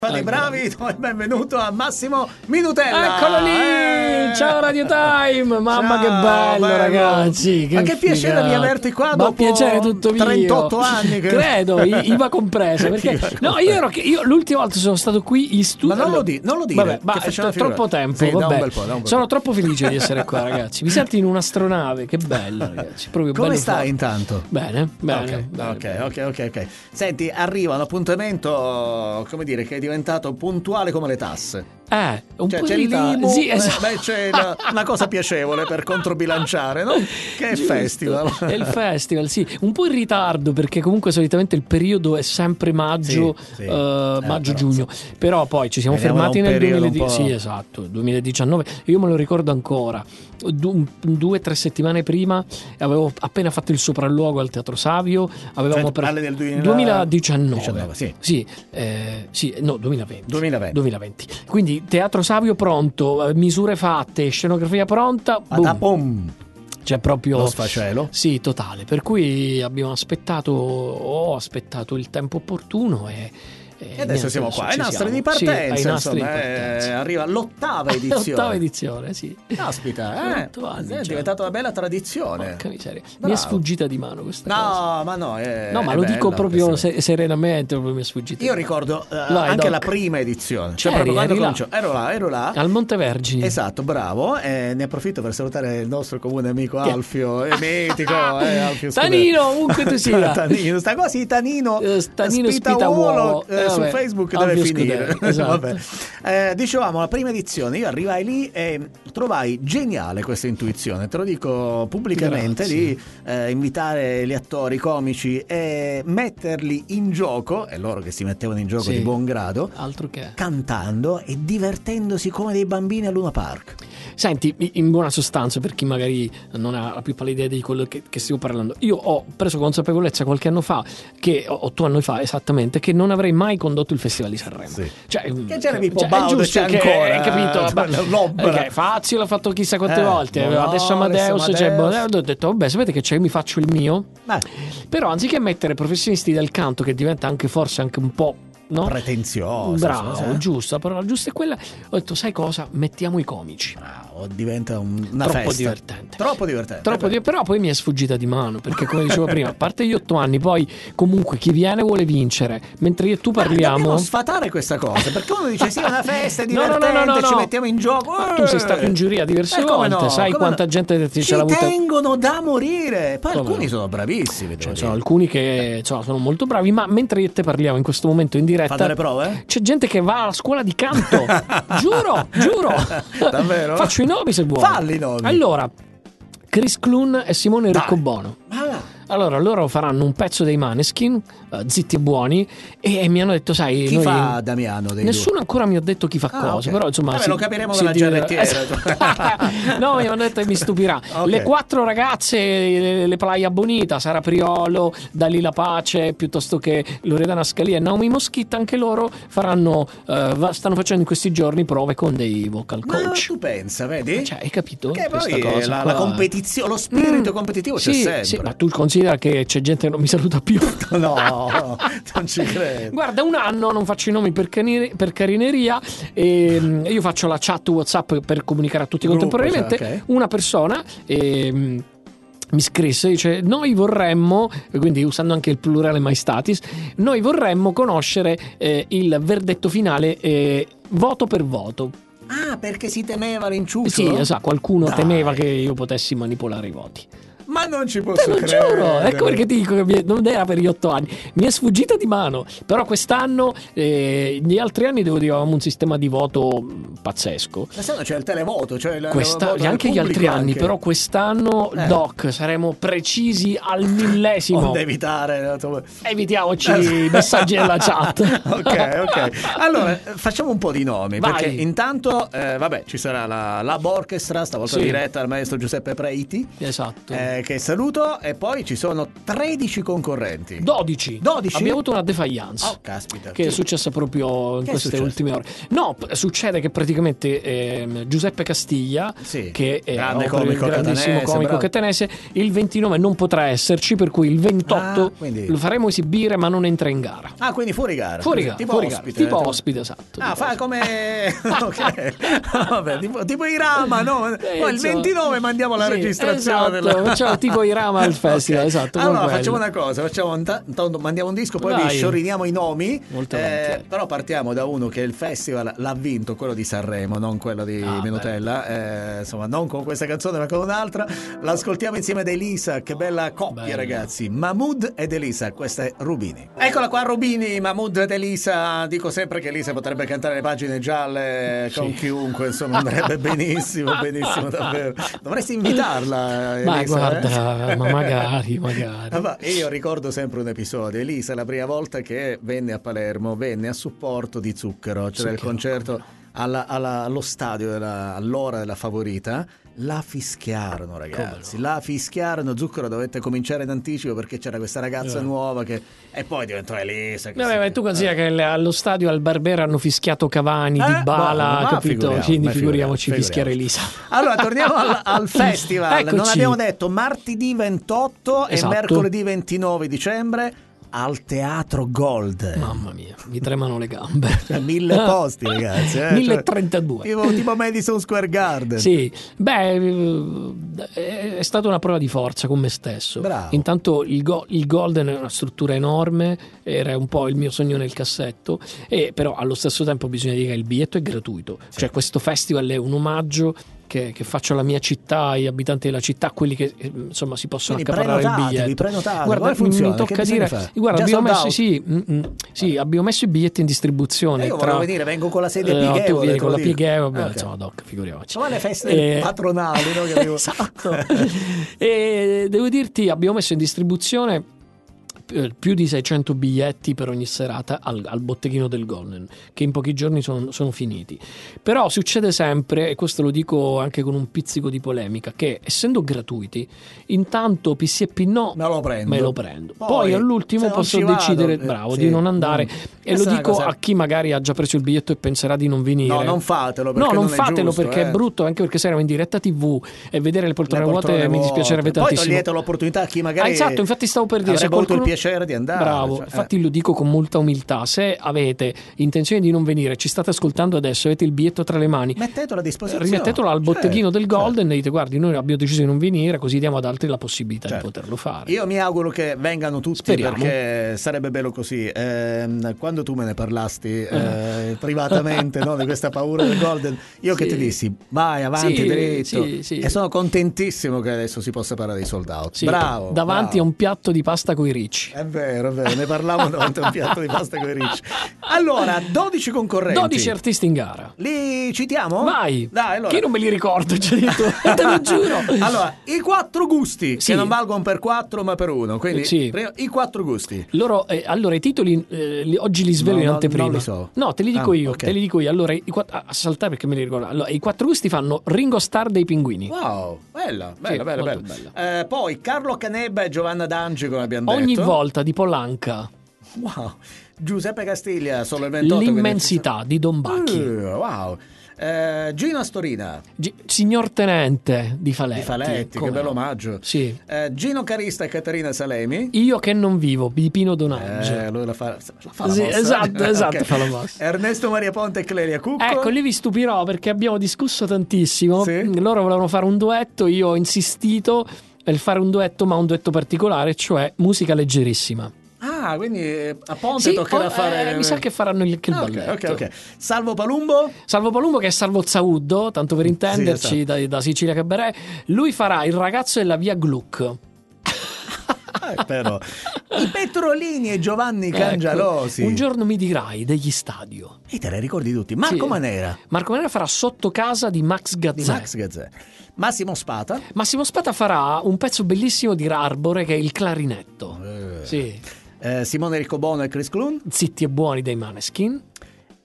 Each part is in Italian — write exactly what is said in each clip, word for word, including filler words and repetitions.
Fate bravi, benvenuto a Massimo Minutella. Eccolo lì, eh. Ciao Radio Time. Mamma, ciao, che bello, bello. Ragazzi, che ma che piacere figata. Di averti qua. Ma dopo piacere tutto mio. trentotto anni che... credo, I V A compresa, perché no, io ero io l'ultima volta sono stato qui in studio. Ma non lo, di, non lo dire. Vabbè, ma è troppo tempo, sì, vabbè. Un po', un sono troppo felice di essere qua, ragazzi. Mi senti in un'astronave, che bello, ragazzi. Proprio come bello stai fatto. Intanto? Bene, bene, okay, bene, ok, bene. ok, ok, ok. Senti, arriva un appuntamento, come dire, che è diventato puntuale come le tasse. Eh, un cioè, po' c'è di il limo, sì, esatto. Beh, c'è una, una cosa piacevole per controbilanciare, no? Che è il festival. È il festival, sì, un po' in ritardo perché comunque solitamente il periodo è sempre maggio, sì, sì. Uh, eh, maggio-giugno, però, però poi ci siamo Vediamo fermati nel duemiladiciannove. Sì, esatto, duemiladiciannove. Io me lo ricordo ancora. Du- due o tre settimane prima avevo appena fatto il sopralluogo al Teatro Savio. Avevamo cioè, pre- parli del duemiladiciannove. diciannove, sì. Sì, eh, sì, no, duemilaventi. duemilaventi. duemilaventi. Quindi Teatro Savio pronto, misure fatte, scenografia pronta. Boom. C'è proprio lo sfacelo. Sì, totale. Per cui abbiamo aspettato, ho aspettato il tempo opportuno e. E adesso siamo qua, ai nastri di partenza, sì, insomma, di partenza. Eh, arriva l'ottava edizione. L'ottava edizione, sì. Caspita, eh, anni, è diventata una bella tradizione. Porca miseria. Mi è sfuggita di mano questa no, cosa. ma no, è, no, ma è lo bella, dico proprio questa... se- serenamente, proprio mi è sfuggita. Io ricordo uh, Vai, anche doc. la prima edizione. Cioè, eri, proprio quando eri cominciò. Ero là, ero là. Al Montevergini. Esatto, bravo. Eh, ne approfitto per salutare il nostro comune amico Alfio, emetico. Eh, Alfio, Tanino, ovunque tu sia. Tanino, sta così, Tanino. Uh, Tanino Spitauolo. Eh, su Facebook deve finire. Esatto. Vabbè. Eh, dicevamo la prima edizione, io arrivai lì e trovai geniale questa intuizione, te lo dico pubblicamente. Grazie. Di eh, invitare gli attori comici e metterli in gioco, e loro che si mettevano in gioco, sì, di buon grado, altro che, cantando e divertendosi come dei bambini a Luna Park. Senti, in buona sostanza, per chi magari non ha la più pallida idea di quello che, che stiamo parlando, io ho preso consapevolezza qualche anno fa, che otto anni fa esattamente, che non avrei mai condotto il Festival di Sanremo. Sì. Cioè, che c'era Pippo cioè, Baudo, c'è che, ancora, hai capito? Cioè, okay, Fazio l'ha fatto chissà quante eh, volte, no, adesso Amadeus, Amadeus. Cioè, ho detto vabbè, sapete che c'è, mi faccio il mio. Beh. Però anziché mettere professionisti del canto, che diventa anche forse anche un po', no? pretenzioso, bravo, sì, giusto, la parola giusta è quella. Ho detto, sai cosa? Mettiamo i comici. Bravo, diventa un, una troppo festa. divertente. Troppo divertente. Troppo di... Però poi mi è sfuggita di mano, perché come dicevo prima, a parte gli otto anni, poi comunque chi viene vuole vincere, mentre io e tu parliamo. Dobbiamo sfatare questa cosa, perché uno dice sì, è una festa, è divertente, no, no, no, no, no. ci mettiamo in gioco. Ma tu sei stato in giuria diverse eh, volte, no, sai quanta no. gente ti ce l'ha Ci avuta. tengono da morire. Poi come alcuni no? sono bravissimi, cioè, sono alcuni che insomma, sono molto bravi, ma mentre io e te parliamo in questo momento in diretta, fate le prove? C'è gente che va alla scuola di canto. giuro, giuro. Davvero? Faccio i nomi se vuoi. Falli i nomi. Allora, Chris Clun e Simone Riccobono. Ah. Allora, loro faranno un pezzo dei Maneskin, uh, zitti e buoni, e, e mi hanno detto, sai... Chi noi... fa Damiano dei Nessuno due? ancora mi ha detto chi fa ah, cosa, okay. però insomma... Vabbè, si, lo capiremo si dalla giarrettiera. No, mi hanno detto che mi stupirà. Okay. Le quattro ragazze, le, le Playa Bonita, Sara Priolo, Dalila Pace, piuttosto che Loredana Scalia e Naomi Moschitta, anche loro faranno, uh, stanno facendo in questi giorni prove con dei vocal coach. Ma tu pensa, vedi? Cioè, hai capito? Che questa poi cosa la, qua... la competizione, lo spirito mm. competitivo c'è sì, sempre. Sì, ma tu considera che c'è gente che non mi saluta più. No, non ci credo. Guarda, un anno non faccio i nomi per, canire, per carineria, e io faccio la chat WhatsApp per comunicare a tutti Gruppo, contemporaneamente. Cioè, okay. Una persona e, mi scrisse, dice: noi vorremmo, quindi usando anche il plurale maestatis, noi vorremmo conoscere eh, il verdetto finale eh, voto per voto. Ah, perché si temeva l'inciuccio? Sì, esatto, qualcuno Dai. temeva che io potessi manipolare i voti. Ma non ci posso Te lo credere. giuro, ecco perché ti dico che mi è, non era per gli otto anni, mi è sfuggita di mano. Però quest'anno, eh, gli altri anni devo dire avevamo un sistema di voto pazzesco. Quest'anno c'è il televoto, cioè il Questa, voto anche gli altri anni, anche. Però quest'anno, eh. Doc, saremo precisi al millesimo. Non evitare, evitiamoci i messaggi nella chat. Ok, ok. Allora facciamo un po' di nomi. Vai. Perché intanto, eh, vabbè, ci sarà la Lab Orchestra, stavolta sì. diretta al maestro Giuseppe Preiti. Esatto. Eh, che, che saluto, e poi ci sono tredici concorrenti. dodici. dodici? Abbiamo avuto una defiance. Oh, caspita. Che sì. è successa proprio in che queste ultime ore. No, succede che praticamente eh, Giuseppe Castiglia, sì. che è grande comico grandissimo catanese, comico catanese, il ventinove non potrà esserci, per cui il ventotto ah, quindi... lo faremo esibire, ma non entra in gara. Ah, quindi fuori gara. Fuori gara, tipo fuori ospite. Gara. Tipo ospite, esatto. Ah, fa ospite. come ok. Vabbè, tipo, tipo Irama, no? Eh, Poi il ventinove mandiamo la sì, registrazione esatto, della... facciamo tipo Irama al festival, okay. esatto. Allora facciamo una cosa, facciamo un ta- mandiamo un disco, poi Vai. vi scioriniamo i nomi. Molto eh, però partiamo da uno che il festival l'ha vinto, quello di Sanremo, non quello di ah, Minutella. Eh, insomma, non con questa canzone, ma con un'altra. L'ascoltiamo insieme ad Elisa, che bella coppia, Bella. ragazzi. Mahmood ed Elisa, questa è Rubini. Eccola qua, Rubini, Mahmood ed Elisa. Dico sempre che Elisa potrebbe cantare le pagine gialle sì. con chiunque, insomma, andrebbe benissimo, benissimo, davvero. Dovresti invitarla, Elisa. Ma guarda, eh? ma magari, magari. Ma io ricordo sempre un episodio. Elisa, la prima volta che venne a Palermo, venne a supporto di Zucchero. C'era Zucchero. il concerto alla, alla, allo stadio della, all'ora della Favorita. La fischiarono, ragazzi, la fischiarono. Zucchero dovette cominciare in anticipo perché c'era questa ragazza yeah. nuova che e poi diventò Elisa. Vabbè, ma tu considera eh. che allo stadio al Barbera hanno fischiato Cavani, eh? Dybala, boh, capito? Quindi figuriamoci, figuriamoci fischiare Elisa. Allora torniamo al, al festival. Eccoci. Non abbiamo detto martedì ventotto esatto. e mercoledì ventinove dicembre al Teatro Gold. Mamma mia, mi tremano le gambe. Cioè, mille posti, ragazzi. Eh? mille e trentadue. Cioè, tipo, tipo Madison Square Garden. Sì, beh, è stata una prova di forza con me stesso. Bravo. Intanto il, go- il Golden è una struttura enorme, era un po' il mio sogno nel cassetto, e però allo stesso tempo bisogna dire che il biglietto è gratuito. Sì. Cioè questo festival è un omaggio Che, che faccio alla mia città, agli abitanti della città, quelli che insomma si possono Quindi accaparrare il biglietto. Prenotate, guarda, funziona? mi tocca dire, guarda, abbiamo messo, sì, mm, sì, abbiamo messo i biglietti in distribuzione. Eh, io tra, volevo venire, vengo con la sedia eh, pieghevole. Tu vieni con la dico. pieghevole, okay. insomma, doc, figuriamoci. Come le feste eh, patronali, no? Che avevo... esatto. E devo dirti, abbiamo messo in distribuzione più di seicento biglietti per ogni serata al, al botteghino del Golden, che in pochi giorni sono, sono finiti. Però succede sempre, e questo lo dico anche con un pizzico di polemica, che essendo gratuiti, intanto P sì e P no, me lo prendo, me lo prendo. Poi, poi all'ultimo posso decidere vado, bravo, eh, sì, di non andare, mm. e lo dico cosa... a chi magari ha già preso il biglietto e penserà di non venire. No, non fatelo, perché no, non, non fatelo giusto, perché eh. è brutto, anche perché saremo in diretta tivù e vedere le poltrone, le poltrone vuote vuote mi dispiacerebbe poi tantissimo. Poi togliete l'opportunità a chi magari ah, esatto, infatti stavo per dire, se avrebbe qualcuno... avuto il piacere di andare. Bravo, cioè, infatti eh. lo dico con molta umiltà. Se avete intenzione di non venire, ci state ascoltando adesso, avete il biglietto tra le mani, mettetelo a disposizione, rimettetelo al botteghino certo, del Golden certo. e dite guardi, noi abbiamo deciso di non venire, così diamo ad altri la possibilità certo. di poterlo fare. Io mi auguro che vengano tutti. Speriamo. Perché sarebbe bello così. Eh, quando tu me ne parlasti eh, privatamente no, di questa paura del Golden, io sì. che ti dissi vai avanti sì, dritto sì, sì. e sono contentissimo che adesso si possa parlare di sold out. Sì, bravo davanti bravo. a un piatto di pasta coi ricci. È vero, è vero, ne parlavamo davanti a un piatto di pasta coi ricci. Allora, dodici concorrenti, dodici artisti in gara. Li citiamo? Vai. Dai, allora. Che io non me li ricordo, già detto. Te lo giuro. Allora, i quattro gusti sì. che non valgono per quattro ma per uno, quindi sì. prima, i quattro gusti. Loro, eh, allora i titoli eh, li, oggi li svelo no, in no, anteprima. Non li so. No, te li dico ah, io, okay. te li dico io. Allora, i quattro, a saltare perché me li ricordo. Allora, i quattro gusti fanno Ringo Starr dei Pinguini. Wow, bella, bella, sì, bella, bella. bella. Eh, poi Carlo Canebba e Giovanna D'Angi, come abbiamo Ogni detto. Ogni volta di Polanca. Wow. Giuseppe Castiglia, solo il ventotto. L'immensità quindi... di Don Bacchi. Uh, wow. Eh, Gino Astorina, G- Signor Tenente di Faletti, di Faletti che bello omaggio. Sì. Eh, Gino Carista e Caterina Salemi. Io che non vivo di Pino Donaggio. Eh, lui la fa, la fa la sì, mossa. esatto, esatto, okay. fa la mossa. Ernesto Maria Ponte e Clelia Cucco. Ecco, lì vi stupirò perché abbiamo discusso tantissimo. Sì? Loro volevano fare un duetto, io ho insistito per fare un duetto, ma un duetto particolare, cioè musica leggerissima. Ah, quindi a Ponte sì, toccherà oh, fare. Eh, mi sa che faranno il, il ah, balletto. Ok, ok, ok. Salvo Palumbo? Salvo Palumbo, che è Salvo Zauddo, tanto per intenderci, sì, esatto. da, da Sicilia Cabaret. Lui farà il ragazzo della via Gluck. Eh, però i Petrolini e Giovanni ecco, Cangialosi. Un giorno mi dirai degli Stadio. E te le ricordi tutti. Marco sì. Manera. Marco Manera farà Sotto casa di Max Gazzè. Di Max Gazzè. Massimo Spata. Massimo Spata farà un pezzo bellissimo di Arbore che è il clarinetto. Eh. Sì. Eh, Simone Riccobono e Chris Clun. Zitti e buoni dei Maneskin.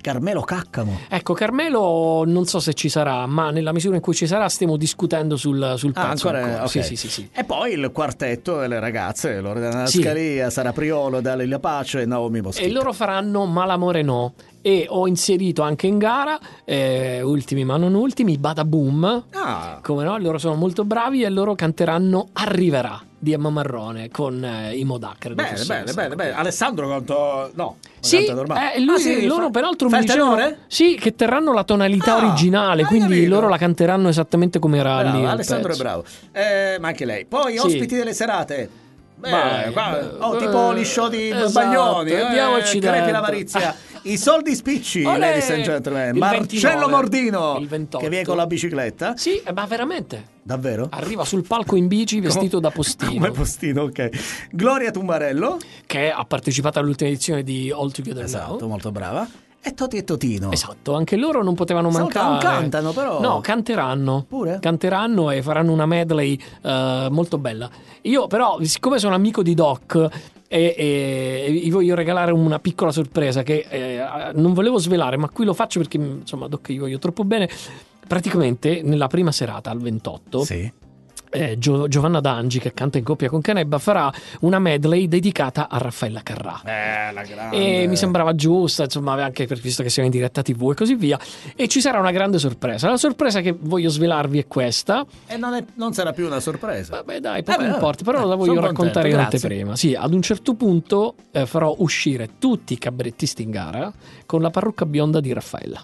Carmelo Caccamo. Ecco, Carmelo non so se ci sarà, ma nella misura in cui ci sarà stiamo discutendo sul, sul ah, pezzo. ancora, ancora. Okay. Sì, sì, sì, sì. E poi il quartetto delle ragazze, Loredana Sì. Scalia, Sara Priolo, Dalila Pace e Naomi Moschito. E loro faranno Malamore No. E ho inserito anche in gara, eh, ultimi ma non ultimi, Badaboom. Ah. Come no, loro sono molto bravi e loro canteranno Arriverà di Emma Marrone con eh, i Moda, credo. Bene, bene, bene, bene. Alessandro canto... no. Sì, normale. eh, lui, ah, sì, loro fa... peraltro fa mi il dicevano tenore? sì, che terranno la tonalità ah, originale, quindi capito. loro la canteranno esattamente come era Bravo, lì. Alessandro pezzo. è bravo. Eh, ma anche lei. Poi Sì. ospiti delle serate. Beh, Vai, qua, beh, oh, tipo gli show di esatto, Baglioni, eh, andiamoci Crepi dentro. l'avarizia, i soldi spicci, Olè! ladies and gentlemen, Il Marcello ventinove, Mordino, il ventotto. che viene con la bicicletta. Sì, eh, ma veramente. Davvero? Arriva sul palco in bici vestito da postino. Come postino, ok. Gloria Tumbarello, che ha partecipato all'ultima edizione di All Together esatto, Now. molto brava. E Toti e Totino. Esatto, anche loro non potevano Stavolta mancare. non cantano, però. No, canteranno. Pure? Canteranno e faranno una medley uh, molto bella. Io però, siccome sono amico di Doc e, e, e gli voglio regalare una piccola sorpresa che eh, non volevo svelare, ma qui lo faccio perché insomma Doc gli voglio troppo bene. Praticamente nella prima serata al ventotto Sì. Eh, Gio- Giovanna D'Angi, che canta in coppia con Canebba, farà una medley dedicata a Raffaella Carrà. Eh, la grande. E mi sembrava giusta, insomma, anche per, visto che siamo in diretta tivù e così via. E ci sarà una grande sorpresa. La sorpresa che voglio svelarvi è questa. E non, è, non sarà più una sorpresa. Vabbè, dai, poco Eh beh, importa, però eh, la voglio sono raccontare in contento, anteprima. Sì, ad un certo punto eh, farò uscire tutti i cabarettisti in gara con la parrucca bionda di Raffaella.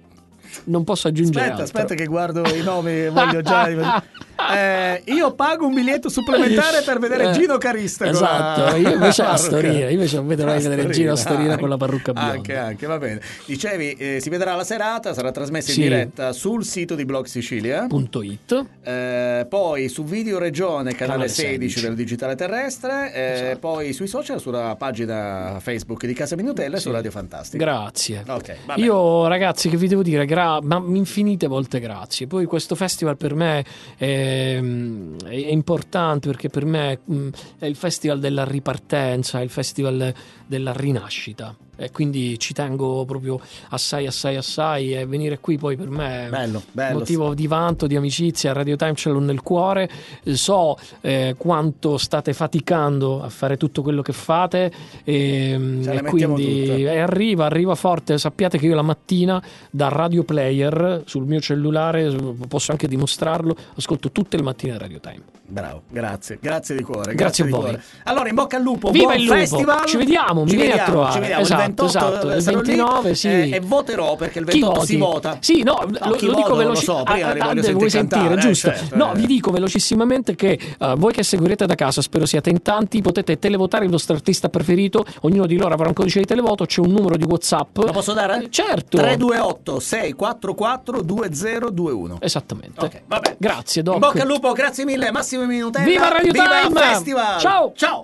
Non posso aggiungere Aspetta, altro. aspetta che guardo i nomi, voglio già... Eh, io pago un biglietto supplementare per vedere Gino Carista. Esatto, con la... io invece la parrucca. storina, io invece non vedo l'ora di vedere Gino Storina con la parrucca bionda. Anche, anche, va bene. Dicevi, eh, si vedrà la serata, sarà trasmessa Sì. in diretta sul sito di Blog Sicilia. Punto it. Eh, poi su Video Regione, canale, Canale sedici, sedici del Digitale Terrestre, eh, Esatto. poi sui social, sulla pagina Facebook di Casa Minutella e Sì. su Radio Fantastica. Grazie. Ok, va bene. Io ragazzi che vi devo dire, gra- ma infinite volte grazie. Poi questo festival per me è, è importante perché per me mh, è il festival della ripartenza, è il festival della rinascita. E quindi ci tengo proprio assai assai assai e venire qui poi per me è Bello, bello. motivo di vanto, di amicizia. Radio Time ce l'ho nel cuore, so eh, quanto state faticando a fare tutto quello che fate e, Ce le e mettiamo quindi tutte. e arriva, arriva forte. Sappiate che io la mattina da Radio Player sul mio cellulare, posso anche dimostrarlo, ascolto tutte le mattine Radio Time. Bravo, grazie, grazie di cuore. Grazie di a voi. cuore. Allora, in bocca al lupo, Viva buon il lupo! festival. Ci vediamo, mi ci vieni a vediamo, trovare. ci vediamo. Esatto, il ventotto esatto, il sarò lì, ventinove, sì. eh, e voterò perché il Chi ventotto voti? si vota. Sì, no, No, lo, chi lo voto dico non lo veloci- so, prima ah, li ah, voglio ah, sentire vuoi sentire, cantare, eh, giusto? certo, No, eh. vi dico velocissimamente che uh, voi che seguirete da casa, spero siate in tanti, potete televotare il vostro artista preferito, ognuno di loro avrà un codice di televoto, c'è un numero di WhatsApp. Lo posso dare? Eh, certo. tre due otto sei quattro quattro due zero due uno. Esattamente. Ok, vabbè. Grazie, Doc. In bocca al lupo, grazie mille, Massimo Minutella. Viva Radio Viva Time! il festival! Ciao! Ciao!